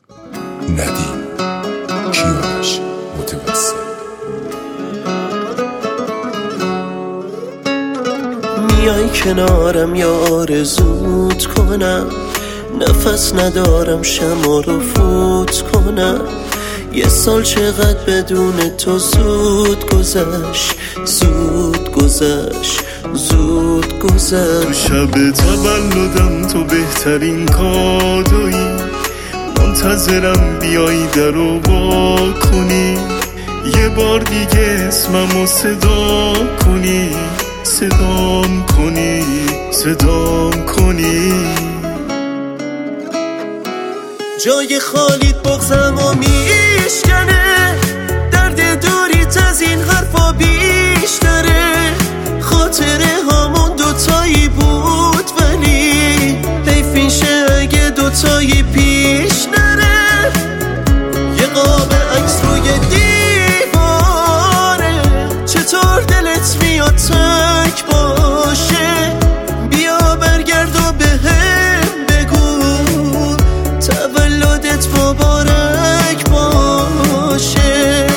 ندیم کیانش متوسل. میای کنارم یا آرزوت کنم، نفس ندارم شمع رو فوت کنم. یه سال چقدر بدون تو زود گذشت، زود گذشت، زود گذشت. تو شب تولدم تو بهترین کادویی، منتظرم بیایی درو وا کنی، یه بار دیگه اسممو صدا کنی، صدام کنی، صدام کنی. جای خالیت بغزم و میشکنه، درد دوریت از این حرفا بیشتره. خاطره هامون دوتایی بود ولی حیف میشه اگه دوتایی پیش نره. یه قاب عکس روی دیواره، چطور دلت میاد تک باشه. بیا برگرد و بهم بگو تولدت مبارک باشه.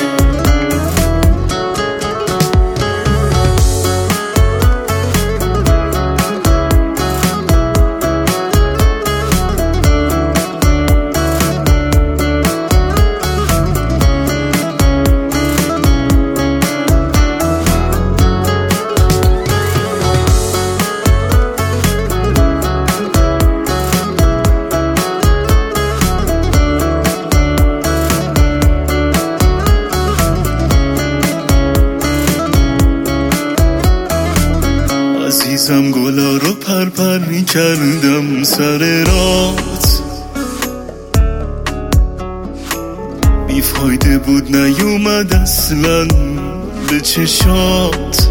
عزیزم گلا رو پرپر میکردم سر رات، بیفایده بود نیومد اصلا به چشات.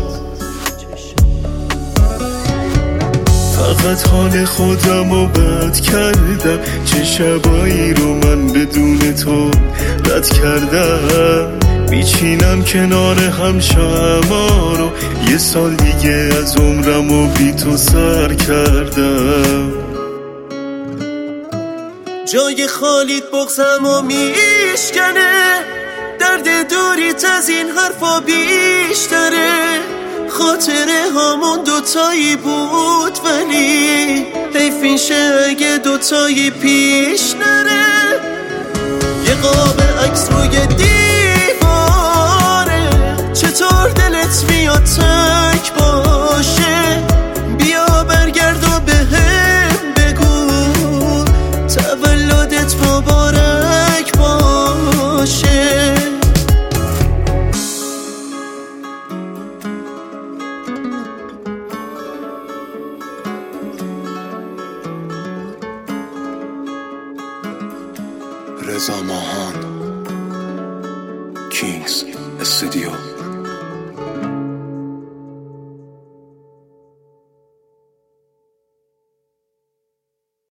فقط حال خودم رو بد کردم، چه شبایی رو من بدون تو رد کردم. میچینم کنار هم شمع رو، یه سال دیگه از عمرم و بی تو سر کردم. جای خالیت بغزم و میشکنه، درد دوریت از این حرفا بیشتره. خاطره هامون دوتایی بود ولی حیف میشه اگه دوتایی پیش نره. یه قاب عکس روی دیواره، چطور دلت میاد تک باشه. بیا برگرد و بهم بگو تولدت مبارک باشه. رضا ماهان، کینگز استودیو.